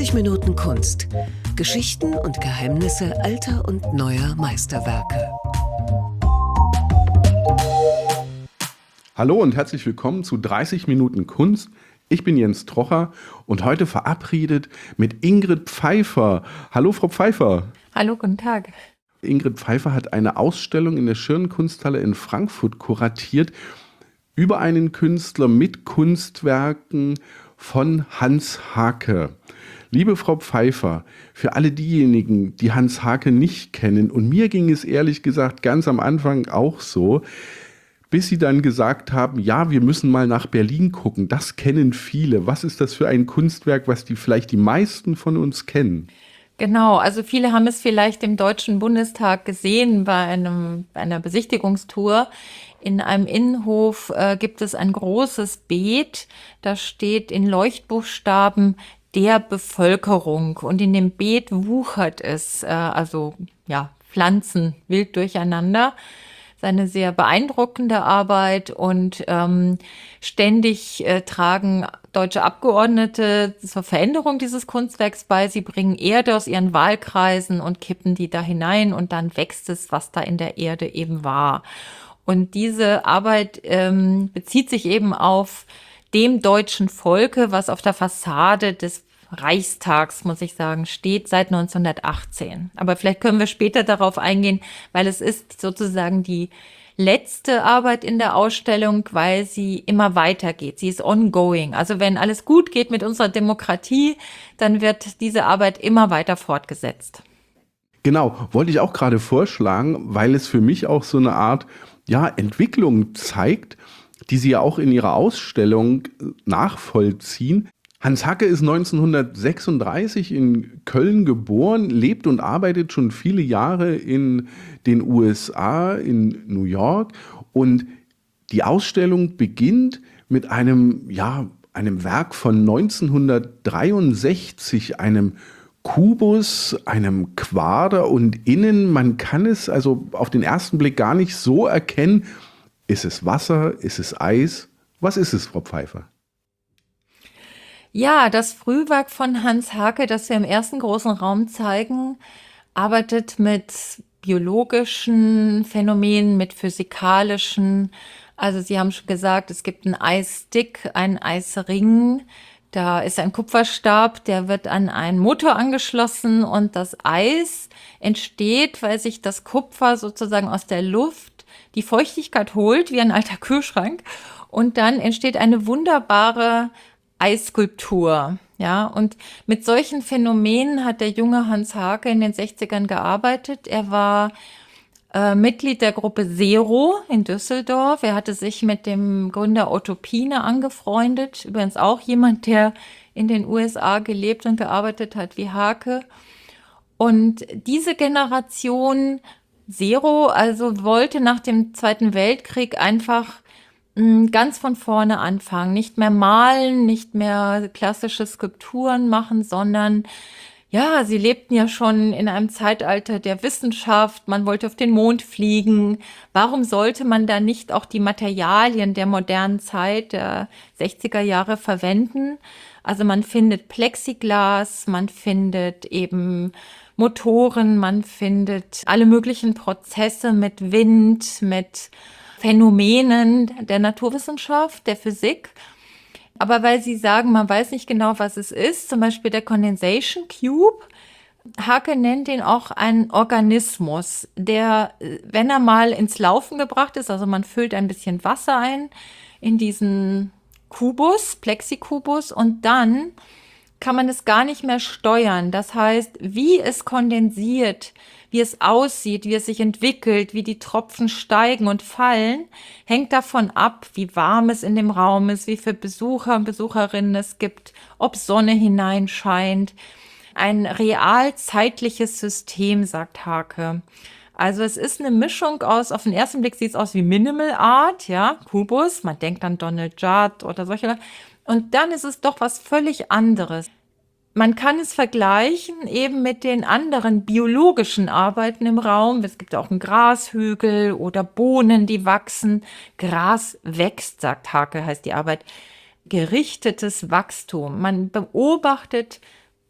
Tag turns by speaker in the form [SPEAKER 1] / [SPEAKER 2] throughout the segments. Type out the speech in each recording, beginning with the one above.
[SPEAKER 1] 30 Minuten Kunst. Geschichten und Geheimnisse alter und neuer Meisterwerke.
[SPEAKER 2] Hallo und herzlich willkommen zu 30 Minuten Kunst. Ich bin Jens Trocher und heute verabredet mit Ingrid Pfeiffer. Hallo Frau Pfeiffer.
[SPEAKER 3] Hallo, guten Tag.
[SPEAKER 2] Ingrid Pfeiffer hat eine Ausstellung in der Schirnkunsthalle in Frankfurt kuratiert über einen Künstler mit Kunstwerken von Hans Haacke. Liebe Frau Pfeiffer, für alle diejenigen, die Hans Haacke nicht kennen, und mir ging es ehrlich gesagt ganz am Anfang auch so, bis Sie dann gesagt haben, ja, wir müssen mal nach Berlin gucken. Das kennen viele. Was ist das für ein Kunstwerk, was vielleicht die meisten von uns kennen?
[SPEAKER 3] Genau, also viele haben es vielleicht im Deutschen Bundestag gesehen bei einer Besichtigungstour. In einem Innenhof gibt es ein großes Beet, da steht in Leuchtbuchstaben der Bevölkerung, und in dem Beet wuchert es, Pflanzen wild durcheinander. Das ist eine sehr beeindruckende Arbeit, und ständig tragen deutsche Abgeordnete zur Veränderung dieses Kunstwerks bei. Sie bringen Erde aus ihren Wahlkreisen und kippen die da hinein, und dann wächst es, was da in der Erde eben war. Und diese Arbeit bezieht sich eben auf dem deutschen Volke, was auf der Fassade des Reichstags, muss ich sagen, steht seit 1918. Aber vielleicht können wir später darauf eingehen, weil es ist sozusagen die letzte Arbeit in der Ausstellung, weil sie immer weitergeht. Sie ist ongoing. Also wenn alles gut geht mit unserer Demokratie, dann wird diese Arbeit immer weiter fortgesetzt.
[SPEAKER 2] Genau, wollte ich auch gerade vorschlagen, weil es für mich auch so eine Art Entwicklung zeigt, die Sie ja auch in Ihrer Ausstellung nachvollziehen. Hans Haacke ist 1936 in Köln geboren, lebt und arbeitet schon viele Jahre in den USA, in New York. Und die Ausstellung beginnt mit einem Werk von 1963, einem Kubus, einem Quader, und innen, man kann es also auf den ersten Blick gar nicht so erkennen. Ist es Wasser? Ist es Eis? Was ist es, Frau Pfeiffer?
[SPEAKER 3] Ja, das Frühwerk von Hans Haacke, das wir im ersten großen Raum zeigen, arbeitet mit biologischen Phänomenen, mit physikalischen. Also Sie haben schon gesagt, es gibt einen Eisstick, einen Eisring. Da ist ein Kupferstab, der wird an einen Motor angeschlossen, und das Eis entsteht, weil sich das Kupfer sozusagen aus der Luft die Feuchtigkeit holt, wie ein alter Kühlschrank. Und dann entsteht eine wunderbare Eisskulptur. Ja, und mit solchen Phänomenen hat der junge Hans Haacke in den 60ern gearbeitet. Er war Mitglied der Gruppe Zero in Düsseldorf. Er hatte sich mit dem Gründer Otto Piene angefreundet. Übrigens auch jemand, der in den USA gelebt und gearbeitet hat wie Haacke. Und diese Generation Zero also wollte nach dem Zweiten Weltkrieg einfach ganz von vorne anfangen. Nicht mehr malen, nicht mehr klassische Skulpturen machen, sondern ja, sie lebten ja schon in einem Zeitalter der Wissenschaft. Man wollte auf den Mond fliegen. Warum sollte man da nicht auch die Materialien der modernen Zeit, der 60er Jahre verwenden? Also man findet Plexiglas, man findet eben Motoren, man findet alle möglichen Prozesse mit Wind, mit Phänomenen der Naturwissenschaft, der Physik. Aber weil Sie sagen, man weiß nicht genau, was es ist, zum Beispiel der Condensation Cube, Haacke nennt ihn auch einen Organismus, der, wenn er mal ins Laufen gebracht ist, also man füllt ein bisschen Wasser ein in diesen Kubus, Plexikubus, und dann kann man es gar nicht mehr steuern. Das heißt, wie es kondensiert, wie es aussieht, wie es sich entwickelt, wie die Tropfen steigen und fallen, hängt davon ab, wie warm es in dem Raum ist, wie viele Besucher und Besucherinnen es gibt, ob Sonne hineinscheint. Ein real-zeitliches System, sagt Haacke. Also es ist eine Mischung aus, auf den ersten Blick sieht es aus wie Minimal Art, ja, Kubus, man denkt an Donald Judd oder solche. Und dann ist es doch was völlig anderes. Man kann es vergleichen eben mit den anderen biologischen Arbeiten im Raum. Es gibt auch einen Grashügel oder Bohnen, die wachsen. Gras wächst, sagt Haacke, heißt die Arbeit. Gerichtetes Wachstum. Man beobachtet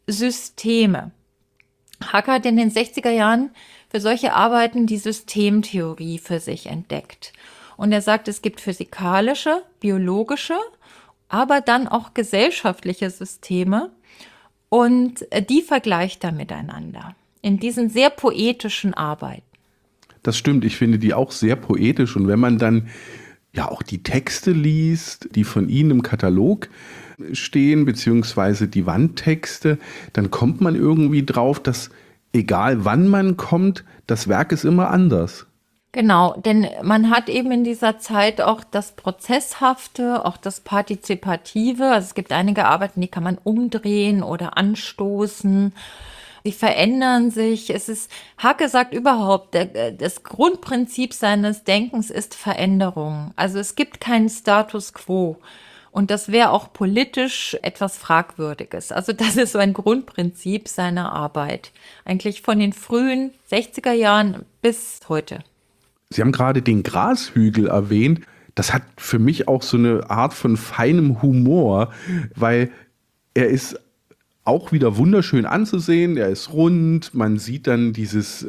[SPEAKER 3] Systeme. Hake hat in den 60er Jahren für solche Arbeiten die Systemtheorie für sich entdeckt. Und er sagt, es gibt physikalische, biologische, aber dann auch gesellschaftliche Systeme. Und die vergleicht er miteinander in diesen sehr poetischen Arbeiten.
[SPEAKER 2] Das stimmt, ich finde die auch sehr poetisch. Und wenn man dann ja auch die Texte liest, die von Ihnen im Katalog stehen, beziehungsweise die Wandtexte, dann kommt man irgendwie drauf, dass egal wann man kommt, das Werk ist immer anders.
[SPEAKER 3] Genau, denn man hat eben in dieser Zeit auch das Prozesshafte, auch das Partizipative. Also es gibt einige Arbeiten, die kann man umdrehen oder anstoßen. Die verändern sich. Hake sagt überhaupt, das Grundprinzip seines Denkens ist Veränderung. Also es gibt keinen Status quo. Und das wäre auch politisch etwas Fragwürdiges. Also das ist so ein Grundprinzip seiner Arbeit. Eigentlich von den frühen 60er Jahren bis heute.
[SPEAKER 2] Sie haben gerade den Grashügel erwähnt. Das hat für mich auch so eine Art von feinem Humor, weil er ist auch wieder wunderschön anzusehen. Er ist rund. Man sieht dann dieses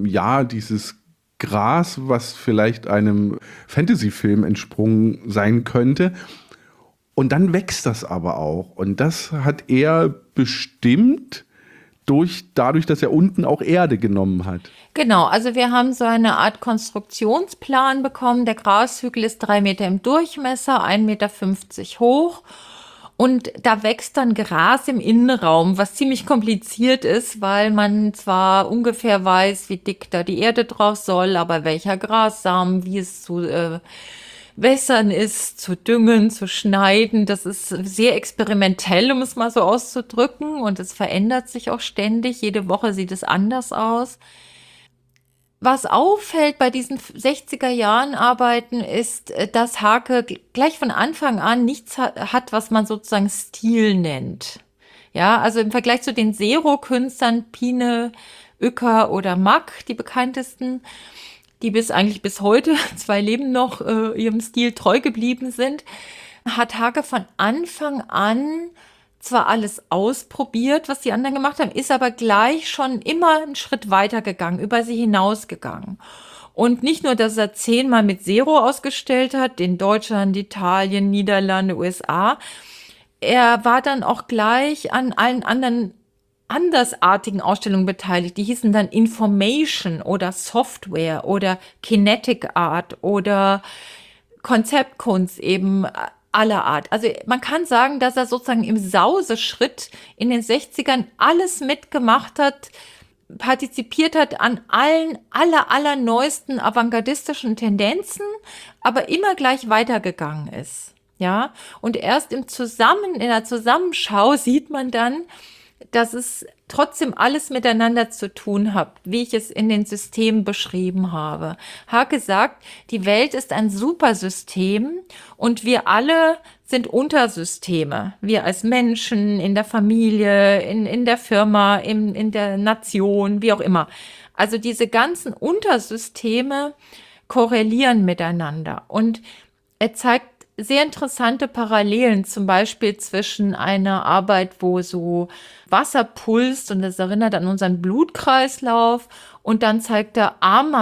[SPEAKER 2] Gras, was vielleicht einem Fantasy-Film entsprungen sein könnte. Und dann wächst das aber auch. Und das hat er bestimmt dadurch, dass er unten auch Erde genommen hat.
[SPEAKER 3] Genau, also wir haben so eine Art Konstruktionsplan bekommen. Der Grashügel ist 3 Meter im Durchmesser, 1,50 Meter hoch. Und da wächst dann Gras im Innenraum, was ziemlich kompliziert ist, weil man zwar ungefähr weiß, wie dick da die Erde drauf soll, aber welcher Grassamen, wie es zu wässern ist, zu düngen, zu schneiden. Das ist sehr experimentell, um es mal so auszudrücken. Und es verändert sich auch ständig. Jede Woche sieht es anders aus. Was auffällt bei diesen 60er Jahren Arbeiten ist, dass Hake gleich von Anfang an nichts hat, was man sozusagen Stil nennt. Ja, also im Vergleich zu den Zero-Künstlern, Pine, Uecker oder Mack, die bekanntesten, die eigentlich bis heute, 2 leben noch, ihrem Stil treu geblieben sind, hat Hake von Anfang an zwar alles ausprobiert, was die anderen gemacht haben, ist aber gleich schon immer einen Schritt weiter gegangen, über sie hinausgegangen. Und nicht nur, dass er 10-mal mit Zero ausgestellt hat, in Deutschland, Italien, Niederlande, USA, er war dann auch gleich an allen anderen andersartigen Ausstellungen beteiligt. Die hießen dann Information oder Software oder Kinetic Art oder Konzeptkunst eben aller Art. Also man kann sagen, dass er sozusagen im Sauseschritt in den 60ern alles mitgemacht hat, partizipiert hat an allerneuesten avantgardistischen Tendenzen, aber immer gleich weitergegangen ist. Ja, und erst in der Zusammenschau sieht man dann, dass es trotzdem alles miteinander zu tun hat, wie ich es in den Systemen beschrieben habe. Hake sagt, die Welt ist ein Supersystem und wir alle sind Untersysteme. Wir als Menschen, in der Familie, in der Firma, in der Nation, wie auch immer. Also diese ganzen Untersysteme korrelieren miteinander. Und er zeigt sehr interessante Parallelen, zum Beispiel zwischen einer Arbeit, wo so Wasser pulst und das erinnert an unseren Blutkreislauf, und dann zeigt er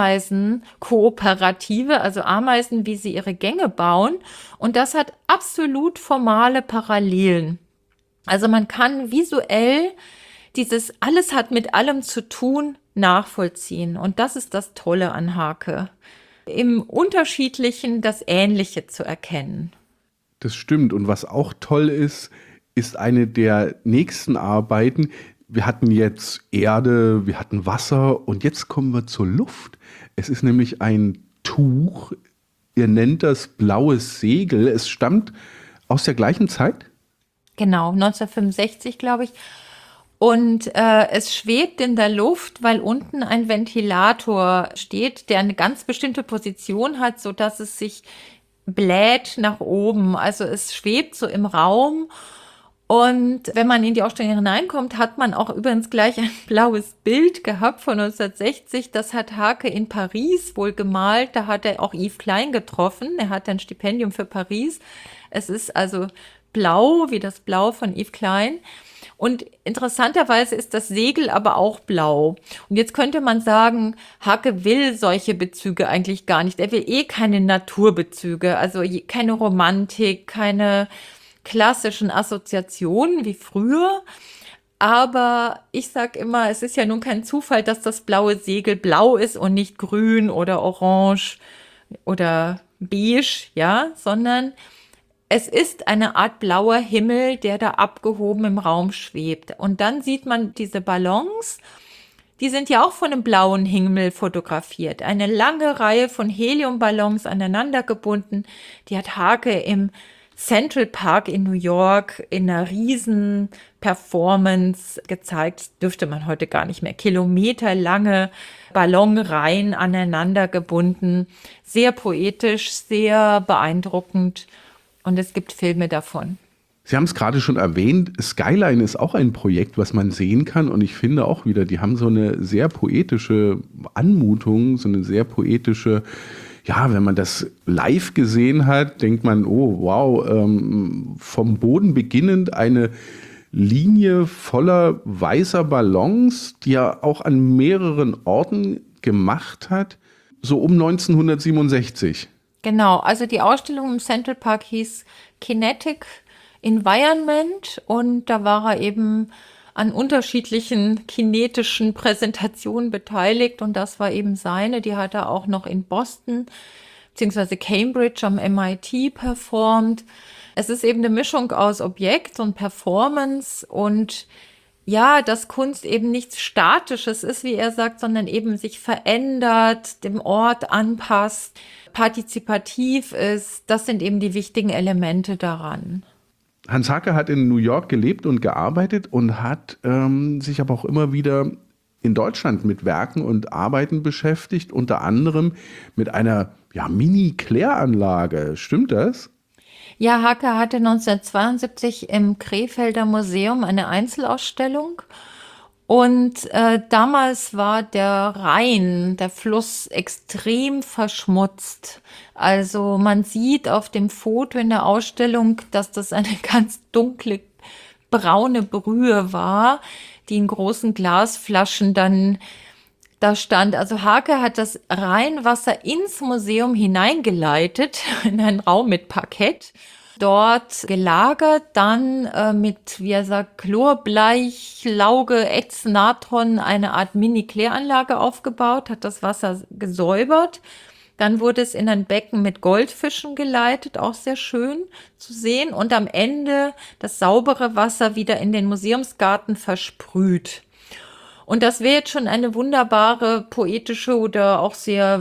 [SPEAKER 3] Ameisen-Kooperative, also Ameisen, wie sie ihre Gänge bauen, und das hat absolut formale Parallelen. Also man kann visuell dieses alles hat mit allem zu tun nachvollziehen, und das ist das Tolle an Hake. Im Unterschiedlichen das Ähnliche zu erkennen.
[SPEAKER 2] Das stimmt. Und was auch toll ist, ist eine der nächsten Arbeiten. Wir hatten jetzt Erde, wir hatten Wasser und jetzt kommen wir zur Luft. Es ist nämlich ein Tuch, ihr nennt das blaues Segel. Es stammt aus der gleichen Zeit?
[SPEAKER 3] Genau, 1965, glaube ich. Und es schwebt in der Luft, weil unten ein Ventilator steht, der eine ganz bestimmte Position hat, sodass es sich bläht nach oben. Also es schwebt so im Raum. Und wenn man in die Ausstellung hineinkommt, hat man auch übrigens gleich ein blaues Bild gehabt von 1960. Das hat Hake in Paris wohl gemalt. Da hat er auch Yves Klein getroffen. Er hat ein Stipendium für Paris. Es ist also blau, wie das Blau von Yves Klein. Und interessanterweise ist das Segel aber auch blau. Und jetzt könnte man sagen, Hake will solche Bezüge eigentlich gar nicht. Er will keine Naturbezüge, also keine Romantik, keine klassischen Assoziationen wie früher. Aber ich sag immer, es ist ja nun kein Zufall, dass das blaue Segel blau ist und nicht grün oder orange oder beige, ja, sondern es ist eine Art blauer Himmel, der da abgehoben im Raum schwebt. Und dann sieht man diese Ballons, die sind ja auch von einem blauen Himmel fotografiert. Eine lange Reihe von Heliumballons aneinander gebunden. Die hat Hake im Central Park in New York in einer riesen Performance gezeigt. Dürfte man heute gar nicht mehr. Kilometerlange Ballonreihen aneinander gebunden. Sehr poetisch, sehr beeindruckend. Und es gibt Filme davon.
[SPEAKER 2] Sie haben es gerade schon erwähnt, Skyline ist auch ein Projekt, was man sehen kann. Und ich finde auch wieder, die haben so eine sehr poetische Anmutung, so eine sehr poetische, ja, wenn man das live gesehen hat, denkt man, oh wow, vom Boden beginnend eine Linie voller weißer Ballons, die er auch an mehreren Orten gemacht hat, so um 1967.
[SPEAKER 3] Genau, also die Ausstellung im Central Park hieß Kinetic Environment und da war er eben an unterschiedlichen kinetischen Präsentationen beteiligt und das war eben seine. Die hat er auch noch in Boston bzw. Cambridge am MIT performt. Es ist eben eine Mischung aus Objekt und Performance und ja, dass Kunst eben nichts Statisches ist, wie er sagt, sondern eben sich verändert, dem Ort anpasst, partizipativ ist. Das sind eben die wichtigen Elemente daran.
[SPEAKER 2] Hans Hake hat in New York gelebt und gearbeitet und hat sich aber auch immer wieder in Deutschland mit Werken und Arbeiten beschäftigt, unter anderem mit einer Mini-Kläranlage. Stimmt das?
[SPEAKER 3] Ja, Hake hatte 1972 im Krefelder Museum eine Einzelausstellung und damals war der Rhein, der Fluss, extrem verschmutzt. Also man sieht auf dem Foto in der Ausstellung, dass das eine ganz dunkle, braune Brühe war, die in großen Glasflaschen dann da stand. Also Hake hat das Rheinwasser ins Museum hineingeleitet, in einen Raum mit Parkett. Dort gelagert, dann mit, wie er sagt, Chlorbleich, Lauge, Ätz, Natron eine Art Mini-Kläranlage aufgebaut, hat das Wasser gesäubert. Dann wurde es in ein Becken mit Goldfischen geleitet, auch sehr schön zu sehen. Und am Ende das saubere Wasser wieder in den Museumsgarten versprüht. Und das wäre jetzt schon eine wunderbare, poetische oder auch sehr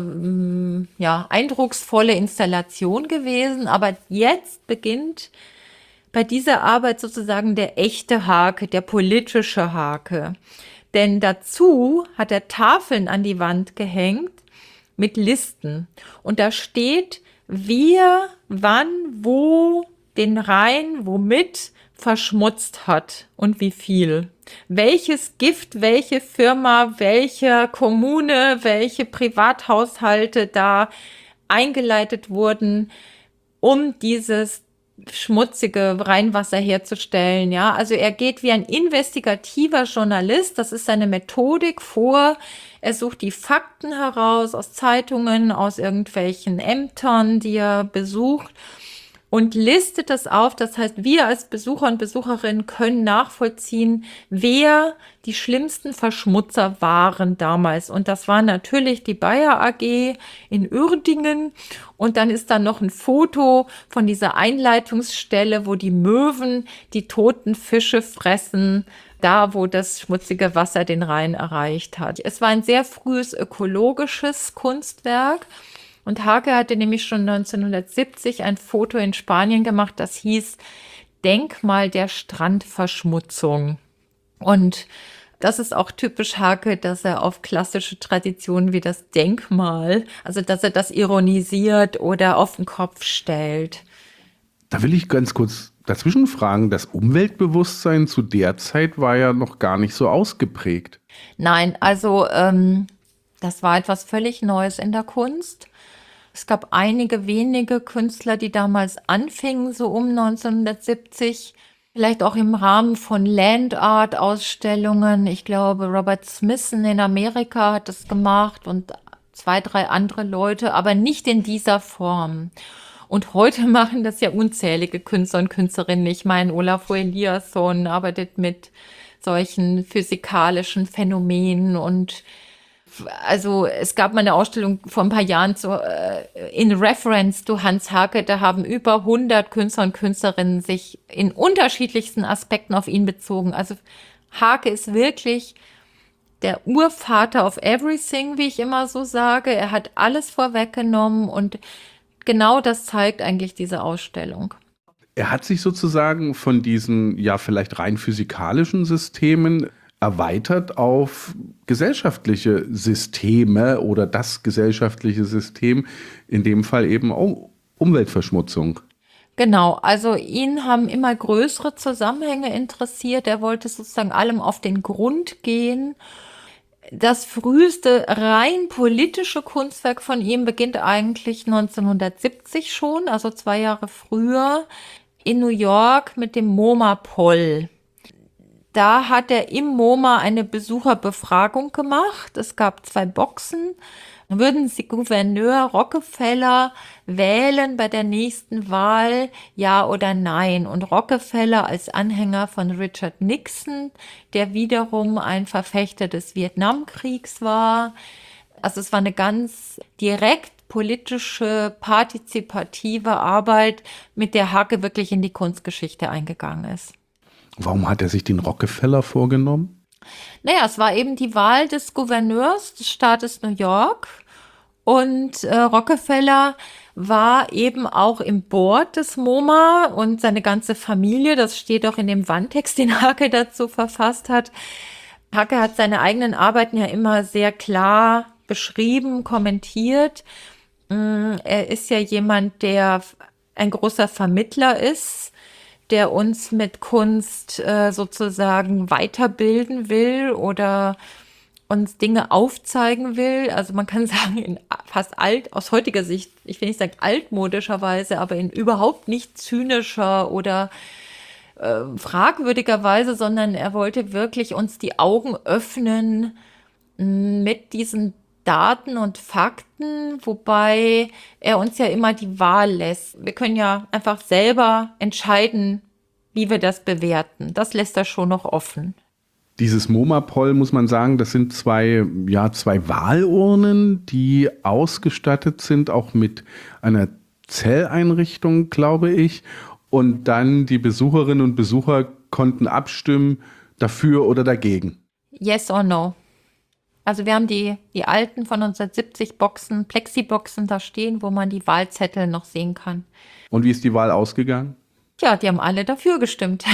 [SPEAKER 3] eindrucksvolle Installation gewesen. Aber jetzt beginnt bei dieser Arbeit sozusagen der echte Hake, der politische Hake. Denn dazu hat er Tafeln an die Wand gehängt mit Listen. Und da steht, wer, wann, wo den Rhein, womit verschmutzt hat und wie viel. Welches Gift, welche Firma, welche Kommune, welche Privathaushalte da eingeleitet wurden, um dieses schmutzige Rheinwasser herzustellen. Ja, also er geht wie ein investigativer Journalist. Das ist seine Methodik vor. Er sucht die Fakten heraus aus Zeitungen, aus irgendwelchen Ämtern, die er besucht. Und listet das auf. Das heißt, wir als Besucher und Besucherinnen können nachvollziehen, wer die schlimmsten Verschmutzer waren damals. Und das war natürlich die Bayer AG in Uerdingen. Und dann ist da noch ein Foto von dieser Einleitungsstelle, wo die Möwen die toten Fische fressen, da wo das schmutzige Wasser den Rhein erreicht hat. Es war ein sehr frühes ökologisches Kunstwerk. Und Hake hatte nämlich schon 1970 ein Foto in Spanien gemacht, das hieß Denkmal der Strandverschmutzung. Und das ist auch typisch Hake, dass er auf klassische Traditionen wie das Denkmal, also dass er das ironisiert oder auf den Kopf stellt.
[SPEAKER 2] Da will ich ganz kurz dazwischen fragen, das Umweltbewusstsein zu der Zeit war ja noch gar nicht so ausgeprägt.
[SPEAKER 3] Nein, also das war etwas völlig Neues in der Kunst. Es gab einige wenige Künstler, die damals anfingen, so um 1970. Vielleicht auch im Rahmen von Land Art Ausstellungen. Ich glaube, Robert Smithson in Amerika hat das gemacht und 2, 3 andere Leute, aber nicht in dieser Form. Und heute machen das ja unzählige Künstler und Künstlerinnen. Ich meine, Olafur Eliasson arbeitet mit solchen physikalischen Phänomenen und also es gab mal eine Ausstellung vor ein paar Jahren in Reference to Hans Haacke, da haben über 100 Künstler und Künstlerinnen sich in unterschiedlichsten Aspekten auf ihn bezogen. Also Haacke ist wirklich der Urvater of everything, wie ich immer so sage. Er hat alles vorweggenommen und genau das zeigt eigentlich diese Ausstellung.
[SPEAKER 2] Er hat sich sozusagen von diesen ja vielleicht rein physikalischen Systemen erweitert auf gesellschaftliche Systeme oder das gesellschaftliche System, in dem Fall eben auch Umweltverschmutzung.
[SPEAKER 3] Genau, also ihn haben immer größere Zusammenhänge interessiert. Er wollte sozusagen allem auf den Grund gehen. Das früheste rein politische Kunstwerk von ihm beginnt eigentlich 1970 schon, also 2 Jahre früher, in New York mit dem MoMA-Poll. Da hat er im MoMA eine Besucherbefragung gemacht. Es gab 2 Boxen. Würden Sie Gouverneur Rockefeller wählen bei der nächsten Wahl, ja oder nein? Und Rockefeller als Anhänger von Richard Nixon, der wiederum ein Verfechter des Vietnamkriegs war. Also es war eine ganz direkt politische, partizipative Arbeit, mit der Haacke wirklich in die Kunstgeschichte eingegangen ist.
[SPEAKER 2] Warum hat er sich den Rockefeller vorgenommen?
[SPEAKER 3] Naja, es war eben die Wahl des Gouverneurs des Staates New York und Rockefeller war eben auch im Board des MoMA und seine ganze Familie, das steht auch in dem Wandtext, den Haacke dazu verfasst hat. Haacke hat seine eigenen Arbeiten ja immer sehr klar beschrieben, kommentiert. Er ist ja jemand, der ein großer Vermittler ist, der uns mit Kunst sozusagen weiterbilden will oder uns Dinge aufzeigen will. Also man kann sagen, in fast aus heutiger Sicht, ich will nicht sagen altmodischer Weise, aber in überhaupt nicht zynischer oder fragwürdiger Weise, sondern er wollte wirklich uns die Augen öffnen mit diesen Daten und Fakten, wobei er uns ja immer die Wahl lässt. Wir können ja einfach selber entscheiden, wie wir das bewerten. Das lässt er schon noch offen.
[SPEAKER 2] Dieses MoMA-Poll, muss man sagen, das sind zwei Wahlurnen, die ausgestattet sind, auch mit einer Zelleinrichtung, glaube ich. Und dann die Besucherinnen und Besucher konnten abstimmen, dafür oder dagegen.
[SPEAKER 3] Yes or no. Also wir haben die alten von 1970 Boxen, Plexiboxen da stehen, wo man die Wahlzettel noch sehen kann.
[SPEAKER 2] Und wie ist die Wahl ausgegangen?
[SPEAKER 3] Ja, die haben alle dafür gestimmt.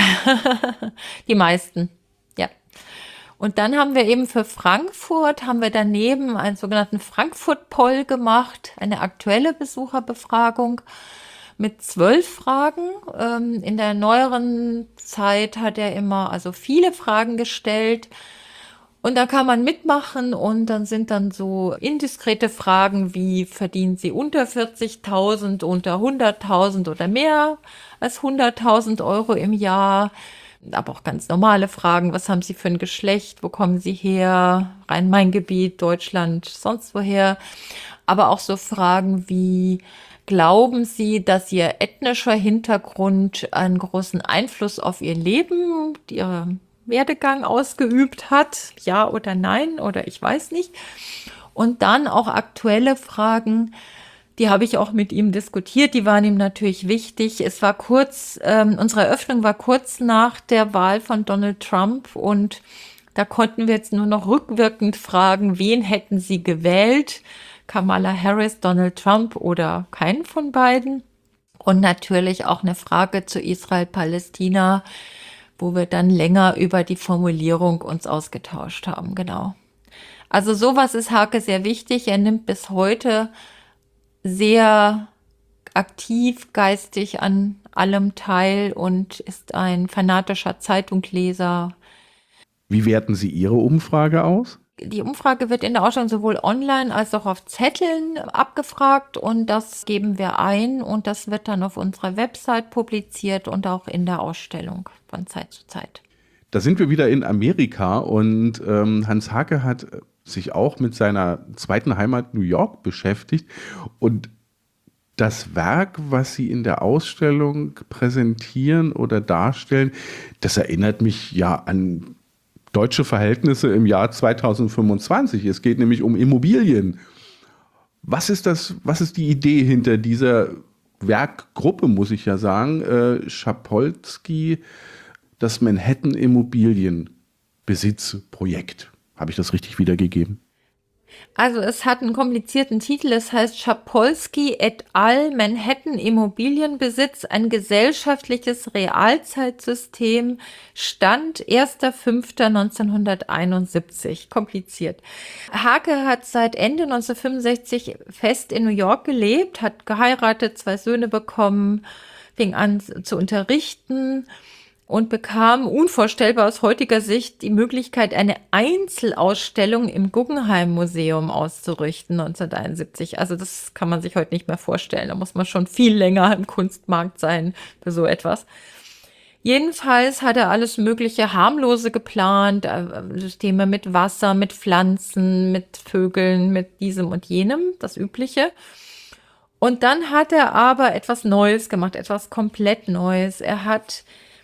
[SPEAKER 3] Die meisten, ja. Und dann haben wir eben für Frankfurt, haben wir daneben einen sogenannten Frankfurt-Poll gemacht, eine aktuelle Besucherbefragung mit 12 Fragen. In der neueren Zeit hat er immer also viele Fragen gestellt. Und da kann man mitmachen und dann sind dann so indiskrete Fragen wie, verdienen Sie unter 40.000, unter 100.000 oder mehr als 100.000 Euro im Jahr? Aber auch ganz normale Fragen, was haben Sie für ein Geschlecht, wo kommen Sie her, Rhein-Main-Gebiet, Deutschland, sonst woher? Aber auch so Fragen wie, glauben Sie, dass Ihr ethnischer Hintergrund einen großen Einfluss auf Ihr Leben, Ihre Werdegang ausgeübt hat, ja oder nein oder ich weiß nicht. Und dann auch aktuelle Fragen, die habe ich auch mit ihm diskutiert, die waren ihm natürlich wichtig. Es war unsere Eröffnung war kurz nach der Wahl von Donald Trump und da konnten wir jetzt nur noch rückwirkend fragen, wen hätten Sie gewählt? Kamala Harris, Donald Trump oder keinen von beiden? Und natürlich auch eine Frage zu Israel-Palästina, wo wir dann länger über die Formulierung uns ausgetauscht haben, genau. Also sowas ist Haacke sehr wichtig. Er nimmt bis heute sehr aktiv geistig an allem teil und ist ein fanatischer Zeitungsleser.
[SPEAKER 2] Wie werten Sie Ihre Umfrage aus?
[SPEAKER 3] Die Umfrage wird in der Ausstellung sowohl online als auch auf Zetteln abgefragt und das geben wir ein und das wird dann auf unserer Website publiziert und auch in der Ausstellung von Zeit zu Zeit.
[SPEAKER 2] Da sind wir wieder in Amerika und Hans Haacke hat sich auch mit seiner zweiten Heimat New York beschäftigt und das Werk, was Sie in der Ausstellung präsentieren oder darstellen, das erinnert mich ja an deutsche Verhältnisse im Jahr 2025. Es geht nämlich um Immobilien. Was ist die Idee hinter dieser Werkgruppe, muss ich ja sagen, Schapolsky, das Manhattan Immobilienbesitzprojekt? Habe ich das richtig wiedergegeben?
[SPEAKER 3] Also es hat einen komplizierten Titel, es heißt Schapolsky et al. Manhattan Immobilienbesitz, ein gesellschaftliches Realzeitsystem, Stand 1.5.1971. Kompliziert. Haacke hat seit Ende 1965 fest in New York gelebt, hat geheiratet, 2 Söhne bekommen, fing an zu unterrichten und bekam unvorstellbar aus heutiger Sicht die Möglichkeit, eine Einzelausstellung im Guggenheim Museum auszurichten 1971. Also das kann man sich heute nicht mehr vorstellen. Da muss man schon viel länger im Kunstmarkt sein für so etwas. Jedenfalls hat er alles mögliche harmlose geplant, Systeme mit Wasser, mit Pflanzen, mit Vögeln, mit diesem und jenem, das Übliche. Und dann hat er aber etwas Neues gemacht, etwas komplett Neues. Er hat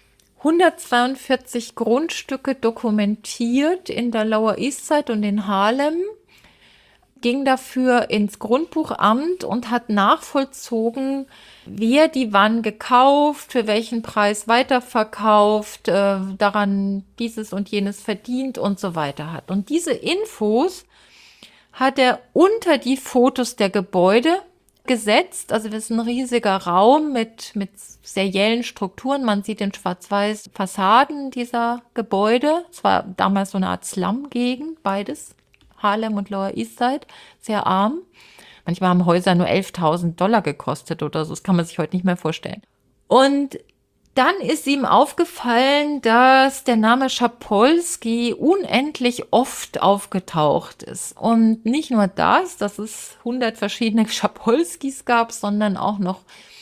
[SPEAKER 3] 142 Grundstücke dokumentiert in der Lower East Side und in Harlem, ging dafür ins Grundbuchamt und hat nachvollzogen, wer die wann gekauft, für welchen Preis weiterverkauft, daran dieses und jenes verdient und so weiter hat. Und diese Infos hat er unter die Fotos der Gebäude gesetzt. Also das ist ein riesiger Raum mit seriellen Strukturen. Man sieht in schwarz-weiß Fassaden dieser Gebäude. Es war damals so eine Art Slum-Gegend, beides. Harlem und Lower East Side, sehr arm. Manchmal haben Häuser nur $11.000 gekostet oder so. Das kann man sich heute nicht mehr vorstellen. Und dann ist ihm aufgefallen, dass der Name Schapolsky unendlich oft aufgetaucht ist. Und nicht nur das, dass es 100 verschiedene Schapolskys gab, sondern auch noch,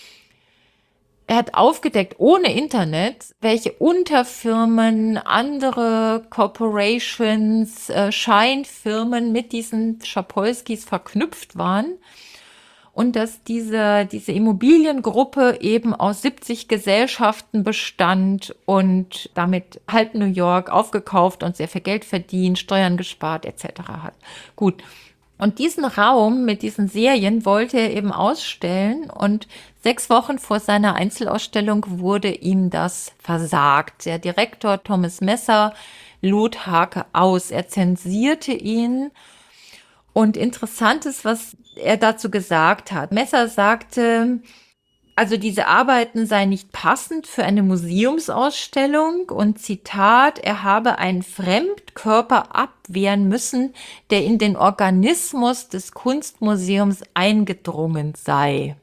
[SPEAKER 3] er hat aufgedeckt, ohne Internet, welche Unterfirmen, andere Corporations, Scheinfirmen mit diesen Schapolskys verknüpft waren. Und dass diese Immobiliengruppe eben aus 70 Gesellschaften bestand und damit halb New York aufgekauft und sehr viel Geld verdient, Steuern gespart etc. hat. Gut. Und diesen Raum mit diesen Serien wollte er eben ausstellen und 6 Wochen vor seiner Einzelausstellung wurde ihm das versagt. Der Direktor Thomas Messer lud Haacke aus. Er zensierte ihn. Und interessant ist, was er dazu gesagt hat. Messer sagte, also diese Arbeiten seien nicht passend für eine Museumsausstellung und Zitat, er habe einen Fremdkörper abwehren müssen, der in den Organismus des Kunstmuseums eingedrungen sei.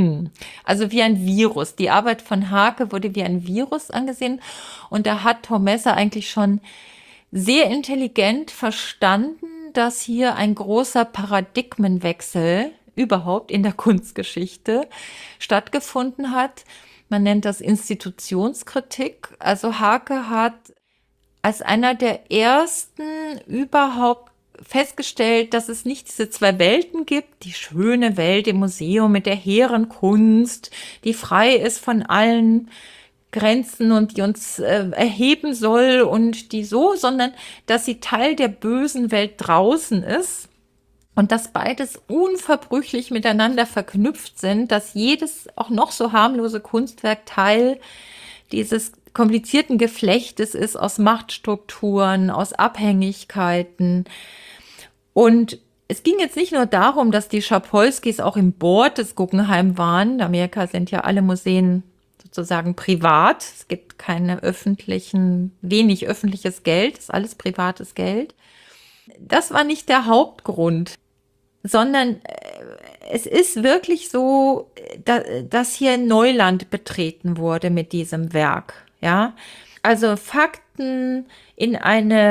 [SPEAKER 3] Also wie ein Virus. Die Arbeit von Haacke wurde wie ein Virus angesehen und da hat Tom Messer eigentlich schon sehr intelligent verstanden, dass hier ein großer Paradigmenwechsel überhaupt in der Kunstgeschichte stattgefunden hat. Man nennt das Institutionskritik. Also Haacke hat als einer der ersten überhaupt festgestellt, dass es nicht diese 2 Welten gibt, die schöne Welt im Museum mit der hehren Kunst, die frei ist von allen Grenzen und die uns erheben soll und die so, sondern dass sie Teil der bösen Welt draußen ist und dass beides unverbrüchlich miteinander verknüpft sind, dass jedes auch noch so harmlose Kunstwerk Teil dieses komplizierten Geflechtes ist aus Machtstrukturen, aus Abhängigkeiten. Und es ging jetzt nicht nur darum, dass die Schapolskys auch im Board des Guggenheim waren. In Amerika sind ja alle Museen sozusagen privat. Es gibt wenig öffentliches Geld, es ist alles privates Geld. Das war nicht der Hauptgrund, sondern es ist wirklich so, dass hier Neuland betreten wurde mit diesem Werk. Ja, also Fakten in eine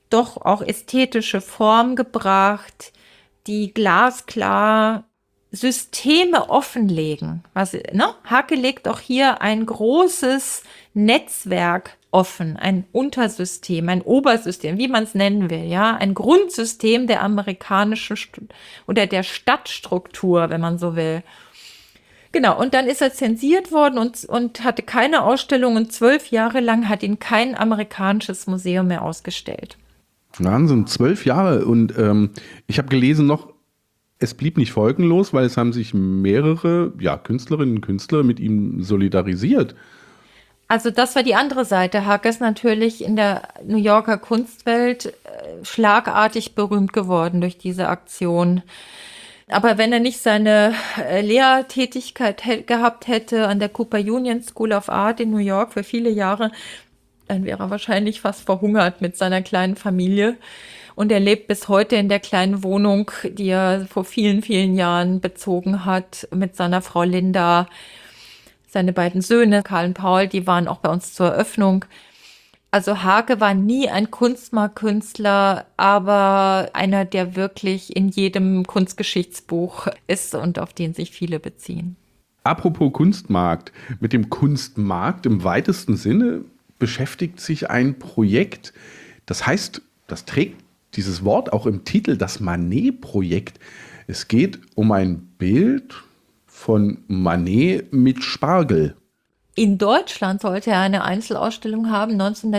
[SPEAKER 3] doch auch ästhetische Form gebracht, die glasklar Systeme offenlegen. Hake legt auch hier ein großes Netzwerk offen, ein Untersystem, ein Obersystem, wie man es nennen will, ja, ein Grundsystem der amerikanischen oder der Stadtstruktur, wenn man so will. Genau, und dann ist er zensiert worden und hatte keine Ausstellung und 12 Jahre lang hat ihn kein amerikanisches Museum mehr ausgestellt.
[SPEAKER 2] Wahnsinn, 12 Jahre. Und ich habe gelesen noch, es blieb nicht folgenlos, weil es haben sich mehrere Künstlerinnen und Künstler mit ihm solidarisiert.
[SPEAKER 3] Also das war die andere Seite. Hake ist natürlich in der New Yorker Kunstwelt schlagartig berühmt geworden durch diese Aktion. Aber wenn er nicht seine Lehrtätigkeit gehabt hätte an der Cooper Union School of Art in New York für viele Jahre, dann wäre er wahrscheinlich fast verhungert mit seiner kleinen Familie. Und er lebt bis heute in der kleinen Wohnung, die er vor vielen, vielen Jahren bezogen hat, mit seiner Frau Linda. Seine beiden Söhne, Karl und Paul, die waren auch bei uns zur Eröffnung. Also Hake war nie ein Kunstmarktkünstler, aber einer, der wirklich in jedem Kunstgeschichtsbuch ist und auf den sich viele beziehen.
[SPEAKER 2] Apropos Kunstmarkt, mit dem Kunstmarkt im weitesten Sinne beschäftigt sich ein Projekt, das heißt, das trägt dieses Wort auch im Titel, das Manet-Projekt. Es geht um ein Bild von Manet mit Spargel.
[SPEAKER 3] In Deutschland sollte er eine Einzelausstellung haben,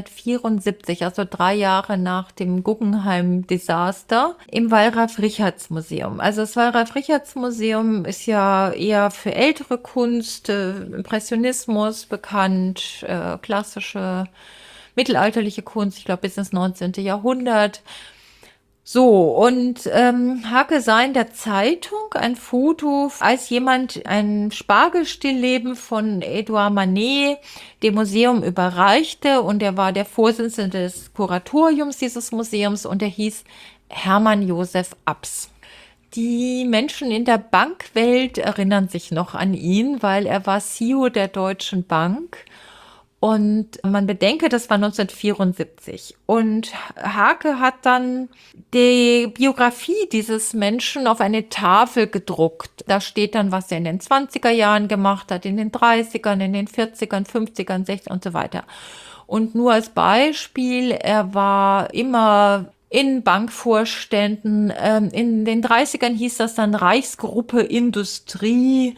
[SPEAKER 3] 1974, also 3 Jahre nach dem Guggenheim-Desaster, im Wallraf-Richartz-Museum. Also das Wallraf-Richartz-Museum ist ja eher für ältere Kunst, Impressionismus bekannt, klassische, mittelalterliche Kunst, ich glaube bis ins 19. Jahrhundert. So, und Hake sah in der Zeitung ein Foto, als jemand ein Spargelstillleben von Edouard Manet dem Museum überreichte, und er war der Vorsitzende des Kuratoriums dieses Museums und er hieß Hermann Josef Abs. Die Menschen in der Bankwelt erinnern sich noch an ihn, weil er war CEO der Deutschen Bank. Und man bedenke, das war 1974. Und Hake hat dann die Biografie dieses Menschen auf eine Tafel gedruckt. Da steht dann, was er in den 20er Jahren gemacht hat, in den 30ern, in den 40ern, 50ern, 60ern und so weiter. Und nur als Beispiel, er war immer in Bankvorständen. In den 30ern hieß das dann Reichsgruppe Industrie,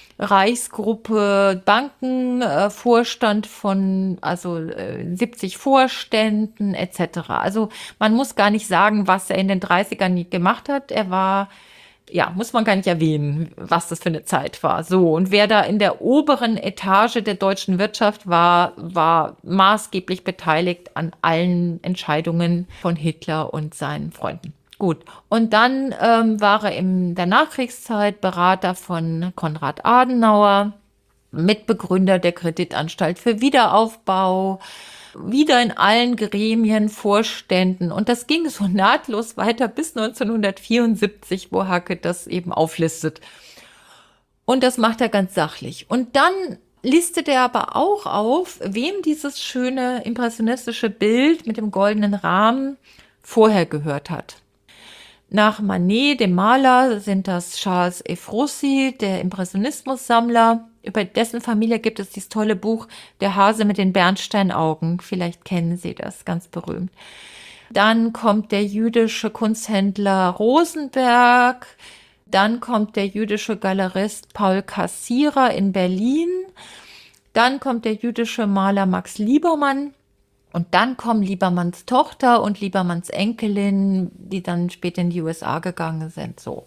[SPEAKER 3] Reichsgruppe Banken, Vorstand von 70 Vorständen etc. Also man muss gar nicht sagen, was er in den 30ern gemacht hat. Er war, muss man gar nicht erwähnen, was das für eine Zeit war. So, und wer da in der oberen Etage der deutschen Wirtschaft war maßgeblich beteiligt an allen Entscheidungen von Hitler und seinen Freunden. Gut, und dann war er in der Nachkriegszeit Berater von Konrad Adenauer, Mitbegründer der Kreditanstalt für Wiederaufbau, wieder in allen Gremien, Vorständen. Und das ging so nahtlos weiter bis 1974, wo Hake das eben auflistet. Und das macht er ganz sachlich. Und dann listet er aber auch auf, wem dieses schöne impressionistische Bild mit dem goldenen Rahmen vorher gehört hat. Nach Manet, dem Maler, sind das Charles Ephrussi, der Impressionismus-Sammler. Über dessen Familie gibt es dieses tolle Buch Der Hase mit den Bernsteinaugen. Vielleicht kennen Sie das, ganz berühmt. Dann kommt der jüdische Kunsthändler Rosenberg. Dann kommt der jüdische Galerist Paul Cassirer in Berlin. Dann kommt der jüdische Maler Max Liebermann. Und dann kommen Liebermanns Tochter und Liebermanns Enkelin, die dann später in die USA gegangen sind. So.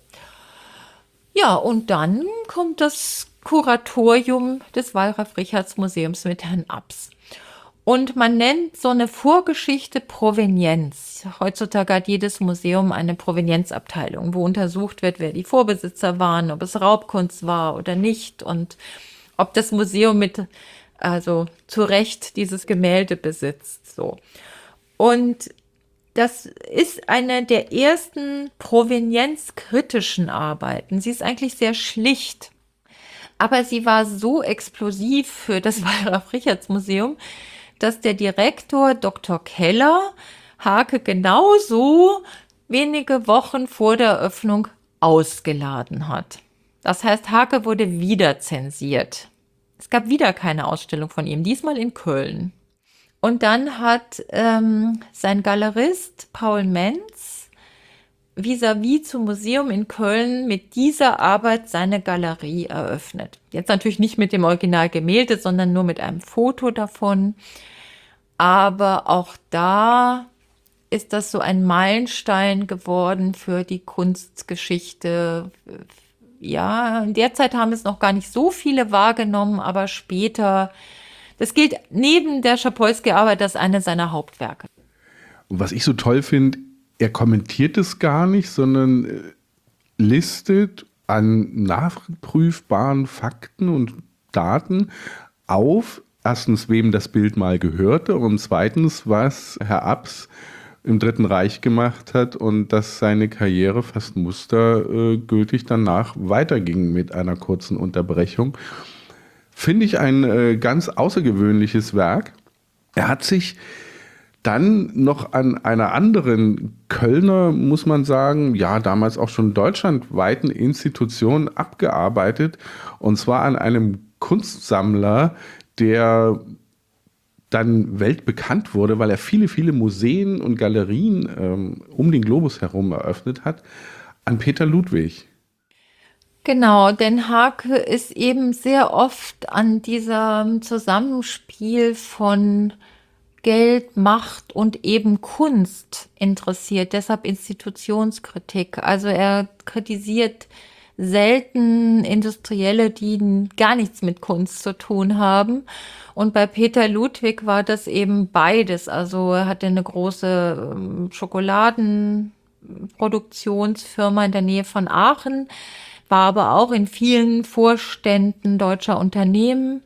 [SPEAKER 3] Ja, und dann kommt das Kuratorium des Wallraf-Richartz-Museums mit Herrn Abs. Und man nennt so eine Vorgeschichte Provenienz. Heutzutage hat jedes Museum eine Provenienzabteilung, wo untersucht wird, wer die Vorbesitzer waren, ob es Raubkunst war oder nicht und ob das Museum zu Recht dieses Gemälde besitzt, so. Und das ist eine der ersten provenienzkritischen Arbeiten. Sie ist eigentlich sehr schlicht, aber sie war so explosiv für das Wallraf-Richartz-Museum, dass der Direktor Dr. Keller Hake genauso wenige Wochen vor der Eröffnung ausgeladen hat. Das heißt, Hake wurde wieder zensiert. Es gab wieder keine Ausstellung von ihm, diesmal in Köln. Und dann hat sein Galerist Paul Menz vis-à-vis zum Museum in Köln mit dieser Arbeit seine Galerie eröffnet. Jetzt natürlich nicht mit dem Originalgemälde, sondern nur mit einem Foto davon. Aber auch da ist das so ein Meilenstein geworden für die Kunstgeschichte. Ja, in der Zeit haben es noch gar nicht so viele wahrgenommen, aber später, das gilt neben der Schabowski-Arbeit als eine seiner Hauptwerke.
[SPEAKER 2] Und was ich so toll finde, er kommentiert es gar nicht, sondern listet an nachprüfbaren Fakten und Daten auf, erstens, wem das Bild mal gehörte und zweitens, was Herr Abs im Dritten Reich gemacht hat und dass seine Karriere fast mustergültig danach weiterging mit einer kurzen Unterbrechung. Finde ich ein ganz außergewöhnliches Werk. Er hat sich dann noch an einer anderen Kölner, muss man sagen, ja, damals auch schon deutschlandweiten Institution abgearbeitet, und zwar an einem Kunstsammler, der dann weltbekannt wurde, weil er viele, viele Museen und Galerien um den Globus herum eröffnet hat, an Peter Ludwig.
[SPEAKER 3] Genau, denn Hake ist eben sehr oft an diesem Zusammenspiel von Geld, Macht und eben Kunst interessiert, deshalb Institutionskritik. Also er kritisiert selten Industrielle, die gar nichts mit Kunst zu tun haben. Und bei Peter Ludwig war das eben beides. Also er hatte eine große Schokoladenproduktionsfirma in der Nähe von Aachen, war aber auch in vielen Vorständen deutscher Unternehmen.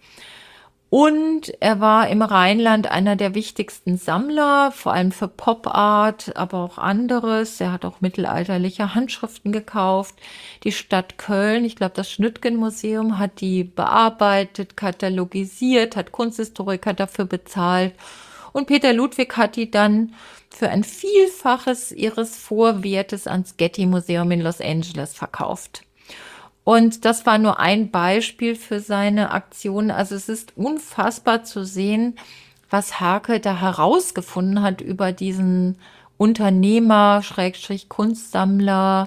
[SPEAKER 3] Und er war im Rheinland einer der wichtigsten Sammler, vor allem für Pop-Art, aber auch anderes. Er hat auch mittelalterliche Handschriften gekauft. Die Stadt Köln, ich glaube, das Schnüttgen-Museum hat die bearbeitet, katalogisiert, hat Kunsthistoriker dafür bezahlt. Und Peter Ludwig hat die dann für ein Vielfaches ihres Vorwertes ans Getty-Museum in Los Angeles verkauft. Und das war nur ein Beispiel für seine Aktion. Also es ist unfassbar zu sehen, was Hake da herausgefunden hat über diesen Unternehmer, Kunstsammler,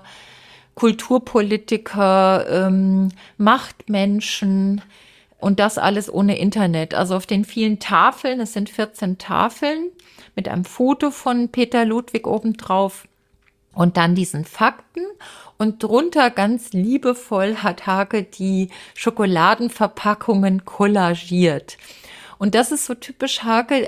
[SPEAKER 3] Kulturpolitiker, Machtmenschen und das alles ohne Internet. Also auf den vielen Tafeln, es sind 14 Tafeln mit einem Foto von Peter Ludwig obendrauf und dann diesen Fakten. Und drunter ganz liebevoll hat Hake die Schokoladenverpackungen kollagiert. Und das ist so typisch Hake.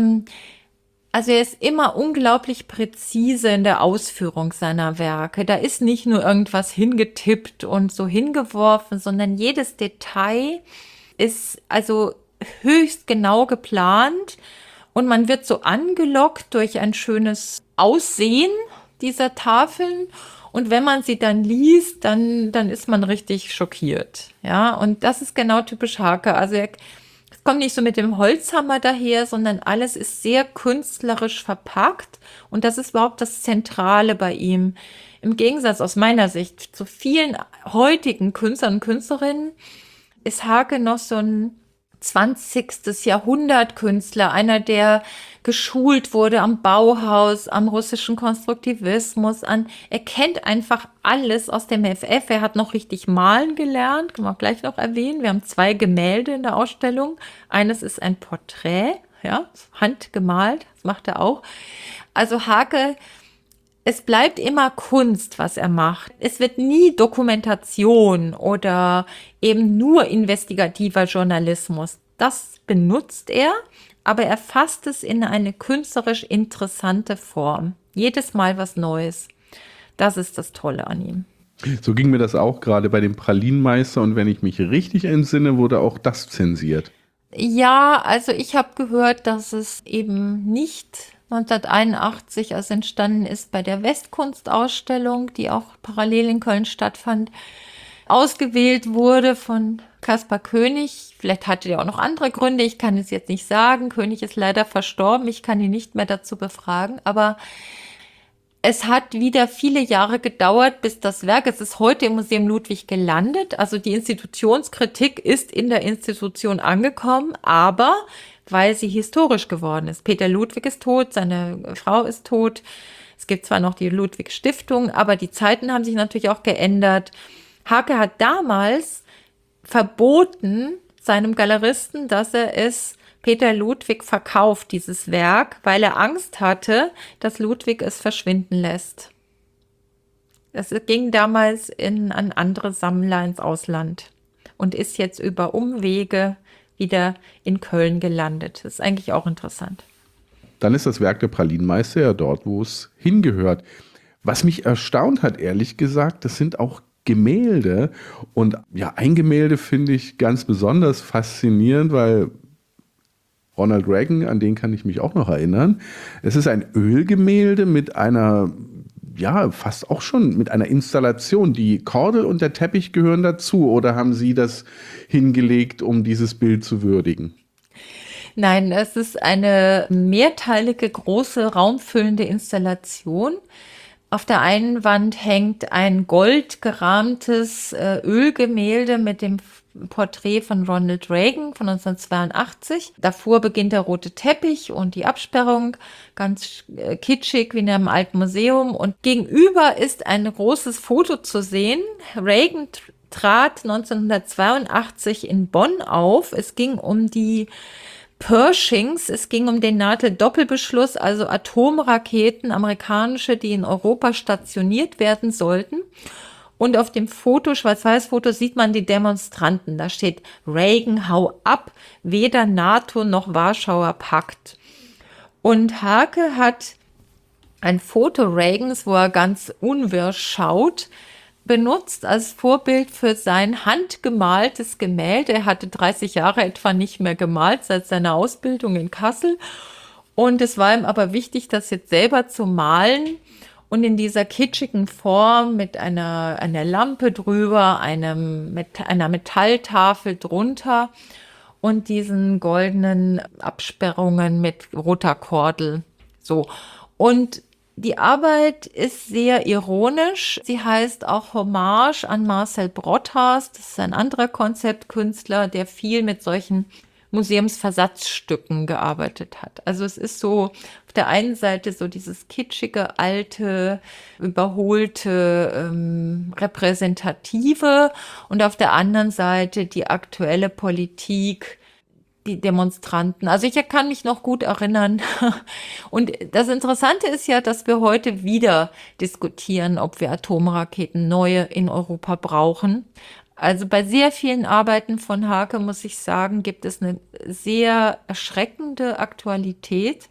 [SPEAKER 3] Also er ist immer unglaublich präzise in der Ausführung seiner Werke. Da ist nicht nur irgendwas hingetippt und so hingeworfen, sondern jedes Detail ist also höchst genau geplant. Und man wird so angelockt durch ein schönes Aussehen dieser Tafeln. Und wenn man sie dann liest, dann ist man richtig schockiert. Ja, und das ist genau typisch Hake. Also es kommt nicht so mit dem Holzhammer daher, sondern alles ist sehr künstlerisch verpackt. Und das ist überhaupt das Zentrale bei ihm. Im Gegensatz aus meiner Sicht zu vielen heutigen Künstlern und Künstlerinnen ist Hake noch so ein 20. Jahrhundert-Künstler, einer, der geschult wurde am Bauhaus, am russischen Konstruktivismus, er kennt einfach alles aus dem FF. Er hat noch richtig malen gelernt, können wir gleich noch erwähnen. Wir haben 2 Gemälde in der Ausstellung. Eines ist ein Porträt, ja, handgemalt, das macht er auch. Also Hake, es bleibt immer Kunst, was er macht. Es wird nie Dokumentation oder eben nur investigativer Journalismus. Das benutzt er, aber er fasst es in eine künstlerisch interessante Form. Jedes Mal was Neues. Das ist das Tolle an ihm.
[SPEAKER 2] So ging mir das auch gerade bei dem Pralinenmeister, und wenn ich mich richtig entsinne, wurde auch das zensiert.
[SPEAKER 3] Ja, also ich habe gehört, dass es eben nicht 1981, als entstanden ist bei der Westkunstausstellung, die auch parallel in Köln stattfand, ausgewählt wurde von Kaspar König, vielleicht hatte er auch noch andere Gründe, ich kann es jetzt nicht sagen. König ist leider verstorben, ich kann ihn nicht mehr dazu befragen, aber es hat wieder viele Jahre gedauert, bis das Werk, es ist heute im Museum Ludwig gelandet, also die Institutionskritik ist in der Institution angekommen, aber weil sie historisch geworden ist. Peter Ludwig ist tot, seine Frau ist tot. Es gibt zwar noch die Ludwig-Stiftung, aber die Zeiten haben sich natürlich auch geändert. Hake hat damals verboten seinem Galeristen, dass er es Peter Ludwig verkauft, dieses Werk, weil er Angst hatte, dass Ludwig es verschwinden lässt. Es ging damals an andere Sammler ins Ausland und ist jetzt über Umwege wieder in Köln gelandet. Das ist eigentlich auch interessant.
[SPEAKER 2] Dann ist das Werk der Pralinenmeister ja dort, wo es hingehört. Was mich erstaunt hat, ehrlich gesagt, das sind auch Gemälde. Und ja, ein Gemälde finde ich ganz besonders faszinierend, weil Ronald Reagan, an den kann ich mich auch noch erinnern. Es ist ein Ölgemälde mit einer, ja, fast auch schon mit einer Installation. Die Kordel und der Teppich gehören dazu. Oder haben Sie das hingelegt, um dieses Bild zu würdigen?
[SPEAKER 3] Nein, es ist eine mehrteilige, große, raumfüllende Installation. Auf der einen Wand hängt ein goldgerahmtes Ölgemälde mit dem Porträt von Ronald Reagan von 1982. Davor beginnt der rote Teppich und die Absperrung, ganz kitschig wie in einem alten Museum. Und gegenüber ist ein großes Foto zu sehen. Reagan trat 1982 in Bonn auf. Es ging um die Pershings, es ging um den NATO-Doppelbeschluss, also Atomraketen, amerikanische, die in Europa stationiert werden sollten. Und auf dem Foto, Schwarz-Weiß-Foto, sieht man die Demonstranten. Da steht Reagan, hau ab, weder NATO noch Warschauer Pakt. Und Hake hat ein Foto Reagans, wo er ganz unwirsch schaut, benutzt als Vorbild für sein handgemaltes Gemälde. Er hatte 30 Jahre etwa nicht mehr gemalt seit seiner Ausbildung in Kassel. Und es war ihm aber wichtig, das jetzt selber zu malen und in dieser kitschigen Form mit einer Lampe drüber, mit einer Metalltafel drunter und diesen goldenen Absperrungen mit roter Kordel. So. Und die Arbeit ist sehr ironisch. Sie heißt auch Hommage an Marcel Brothaas. Das ist ein anderer Konzeptkünstler, der viel mit solchen Museumsversatzstücken gearbeitet hat. Also es ist so auf der einen Seite so dieses kitschige, alte, überholte, repräsentative und auf der anderen Seite die aktuelle Politik, die Demonstranten. Also ich kann mich noch gut erinnern. Und das Interessante ist ja, dass wir heute wieder diskutieren, ob wir Atomraketen neue in Europa brauchen. Also bei sehr vielen Arbeiten von Hake, muss ich sagen, gibt es eine sehr erschreckende Aktualität.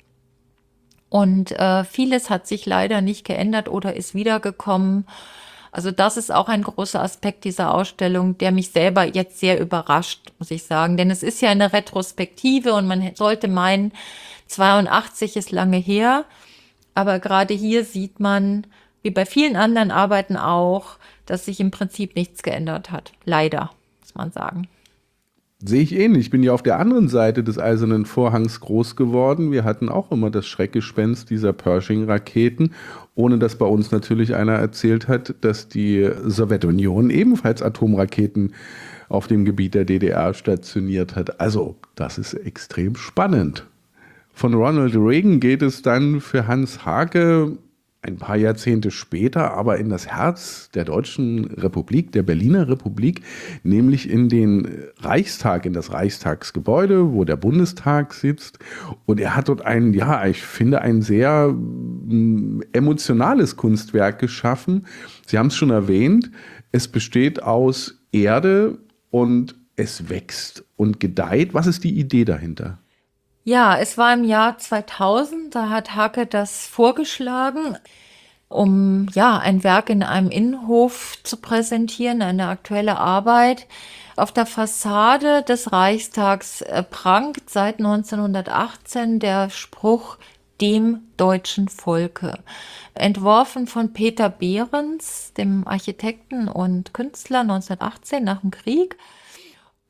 [SPEAKER 3] Und vieles hat sich leider nicht geändert oder ist wiedergekommen. Also das ist auch ein großer Aspekt dieser Ausstellung, der mich selber jetzt sehr überrascht, muss ich sagen. Denn es ist ja eine Retrospektive und man sollte meinen, 82 ist lange her. Aber gerade hier sieht man, wie bei vielen anderen Arbeiten auch, dass sich im Prinzip nichts geändert hat. Leider, muss man sagen.
[SPEAKER 2] Sehe ich ähnlich. Ich bin ja auf der anderen Seite des Eisernen Vorhangs groß geworden. Wir hatten auch immer das Schreckgespenst dieser Pershing-Raketen, ohne dass bei uns natürlich einer erzählt hat, dass die Sowjetunion ebenfalls Atomraketen auf dem Gebiet der DDR stationiert hat. Also, das ist extrem spannend. Von Ronald Reagan geht es dann für Hans Hake ein paar Jahrzehnte später, aber in das Herz der Deutschen Republik, der Berliner Republik, nämlich in den Reichstag, in das Reichstagsgebäude, wo der Bundestag sitzt. Und er hat dort ein, ja, ich finde, ein sehr emotionales Kunstwerk geschaffen. Sie haben es schon erwähnt, es besteht aus Erde und es wächst und gedeiht. Was ist die Idee dahinter?
[SPEAKER 3] Ja, es war im Jahr 2000, da hat Hake das vorgeschlagen, um ja ein Werk in einem Innenhof zu präsentieren, eine aktuelle Arbeit. Auf der Fassade des Reichstags prangt seit 1918 der Spruch „Dem deutschen Volke", entworfen von Peter Behrens, dem Architekten und Künstler 1918 nach dem Krieg.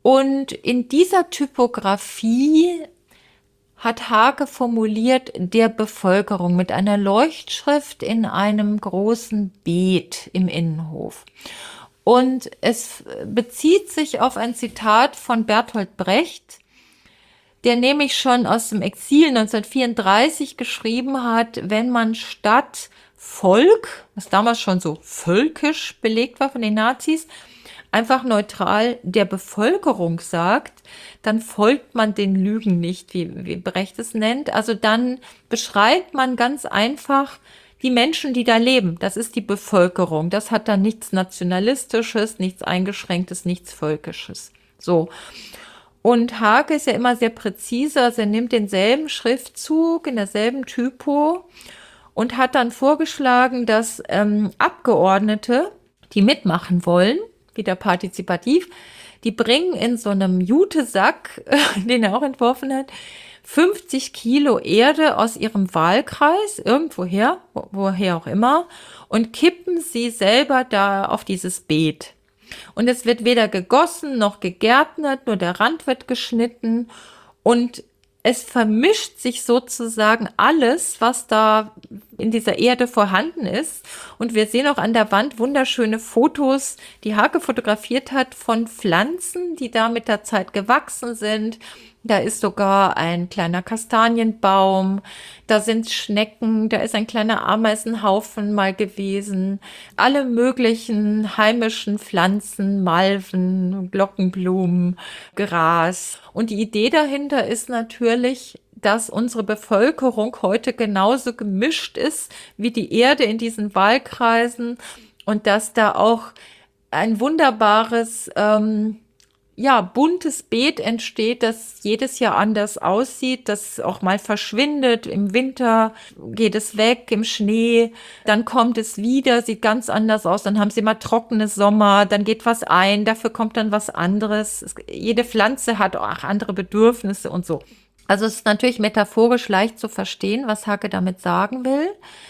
[SPEAKER 3] Und in dieser Typografie hat Hake formuliert, der Bevölkerung mit einer Leuchtschrift in einem großen Beet im Innenhof. Und es bezieht sich auf ein Zitat von Bertolt Brecht, der nämlich schon aus dem Exil 1934 geschrieben hat, wenn man statt Volk, was damals schon so völkisch belegt war von den Nazis, einfach neutral der Bevölkerung sagt, dann folgt man den Lügen nicht, wie Brecht es nennt. Also dann beschreibt man ganz einfach die Menschen, die da leben. Das ist die Bevölkerung. Das hat dann nichts Nationalistisches, nichts Eingeschränktes, nichts Völkisches. So. Und Hake ist ja immer sehr präzise, also er nimmt denselben Schriftzug in derselben Typo und hat dann vorgeschlagen, dass Abgeordnete, die mitmachen wollen, wieder partizipativ, die bringen in so einem Jutesack, den er auch entworfen hat, 50 Kilo Erde aus ihrem Wahlkreis, irgendwoher, woher auch immer, und kippen sie selber da auf dieses Beet. Und es wird weder gegossen noch gegärtnet, nur der Rand wird geschnitten und es vermischt sich sozusagen alles, was da in dieser Erde vorhanden ist. Und wir sehen auch an der Wand wunderschöne Fotos, die Hake fotografiert hat von Pflanzen, die da mit der Zeit gewachsen sind. Da ist sogar ein kleiner Kastanienbaum, da sind Schnecken, da ist ein kleiner Ameisenhaufen mal gewesen. Alle möglichen heimischen Pflanzen, Malven, Glockenblumen, Gras. Und die Idee dahinter ist natürlich, dass unsere Bevölkerung heute genauso gemischt ist wie die Erde in diesen Wahlkreisen und dass da auch ein wunderbares buntes Beet entsteht, das jedes Jahr anders aussieht, das auch mal verschwindet. Im Winter geht es weg, im Schnee, dann kommt es wieder, sieht ganz anders aus. Dann haben sie mal trockene Sommer, dann geht was ein, dafür kommt dann was anderes. Jede Pflanze hat auch andere Bedürfnisse und so. Also es ist natürlich metaphorisch leicht zu verstehen, was Hake damit sagen will.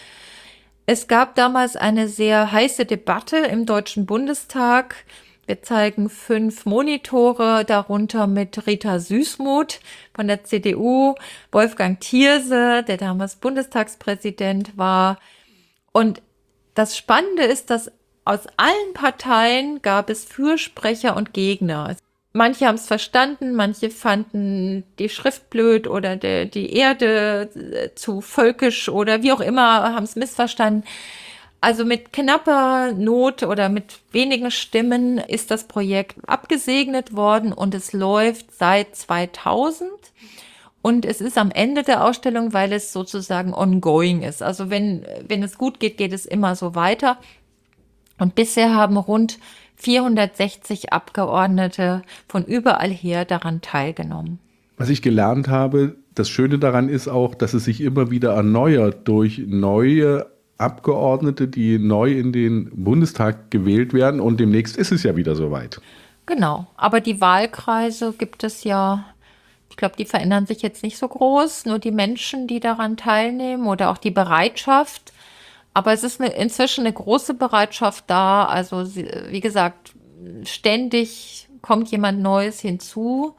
[SPEAKER 3] Es gab damals eine sehr heiße Debatte im Deutschen Bundestag. Wir zeigen 5 Monitore, darunter mit Rita Süssmuth von der CDU, Wolfgang Thierse, der damals Bundestagspräsident war. Und das Spannende ist, dass aus allen Parteien gab es Fürsprecher und Gegner. Manche haben es verstanden, manche fanden die Schrift blöd oder die Erde zu völkisch oder wie auch immer, haben es missverstanden. Also mit knapper Not oder mit wenigen Stimmen ist das Projekt abgesegnet worden und es läuft seit 2000. Und es ist am Ende der Ausstellung, weil es sozusagen ongoing ist. Also wenn es gut geht, geht es immer so weiter. Und bisher haben rund 460 Abgeordnete von überall her daran teilgenommen.
[SPEAKER 2] Was ich gelernt habe, das Schöne daran ist auch, dass es sich immer wieder erneuert durch neue Abgeordnete, die neu in den Bundestag gewählt werden und demnächst ist es ja wieder soweit.
[SPEAKER 3] Genau, aber die Wahlkreise gibt es ja, ich glaube, die verändern sich jetzt nicht so groß, nur die Menschen, die daran teilnehmen oder auch die Bereitschaft. Aber es ist inzwischen eine große Bereitschaft da, also wie gesagt, ständig kommt jemand Neues hinzu.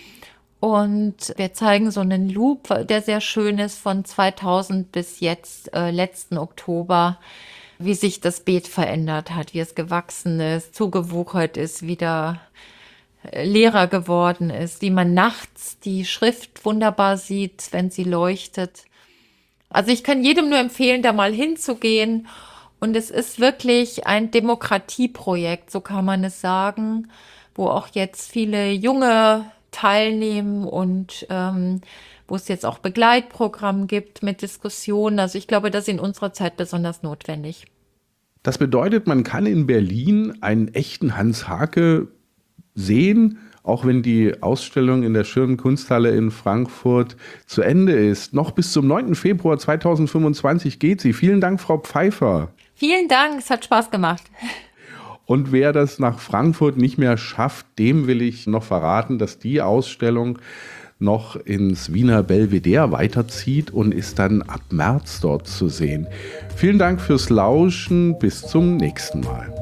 [SPEAKER 3] Und wir zeigen so einen Loop, der sehr schön ist, von 2000 bis jetzt, letzten Oktober, wie sich das Beet verändert hat, wie es gewachsen ist, zugewuchert ist, wieder leerer geworden ist, wie man nachts die Schrift wunderbar sieht, wenn sie leuchtet. Also ich kann jedem nur empfehlen, da mal hinzugehen. Und es ist wirklich ein Demokratieprojekt, so kann man es sagen, wo auch jetzt viele junge teilnehmen und wo es jetzt auch Begleitprogramm gibt mit Diskussionen. Also ich glaube, das ist in unserer Zeit besonders notwendig.
[SPEAKER 2] Das bedeutet, man kann in Berlin einen echten Hans Hake sehen, auch wenn die Ausstellung in der Schirn Kunsthalle in Frankfurt zu Ende ist. Noch bis zum 9. Februar 2025 geht sie. Vielen Dank, Frau Pfeiffer.
[SPEAKER 3] Vielen Dank, es hat Spaß gemacht.
[SPEAKER 2] Und wer das nach Frankfurt nicht mehr schafft, dem will ich noch verraten, dass die Ausstellung noch ins Wiener Belvedere weiterzieht und ist dann ab März dort zu sehen. Vielen Dank fürs Lauschen. Bis zum nächsten Mal.